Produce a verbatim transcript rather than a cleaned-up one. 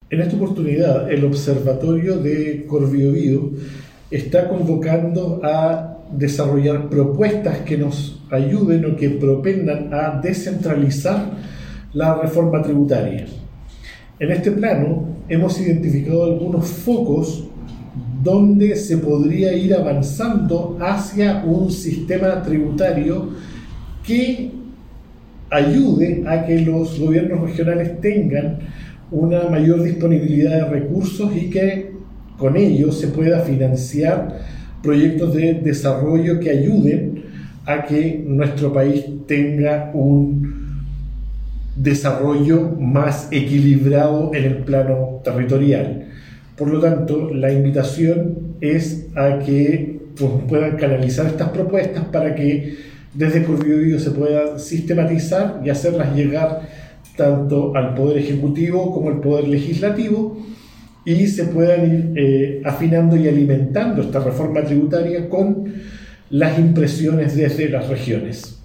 En esta oportunidad, el Observatorio de Corbiobío está convocando a desarrollar propuestas que nos ayuden o que propendan a descentralizar la reforma tributaria. En este plano, hemos identificado algunos focos donde se podría ir avanzando hacia un sistema tributario que ayude a que los gobiernos regionales tengan una mayor disponibilidad de recursos y que con ello se pueda financiar proyectos de desarrollo que ayuden a que nuestro país tenga un desarrollo más equilibrado en el plano territorial. Por lo tanto, la invitación es a que pues, puedan canalizar estas propuestas para que desde Corbiobío se puedan sistematizar y hacerlas llegar tanto al Poder Ejecutivo como al Poder Legislativo y se puedan ir eh, afinando y alimentando esta reforma tributaria con las impresiones desde las regiones.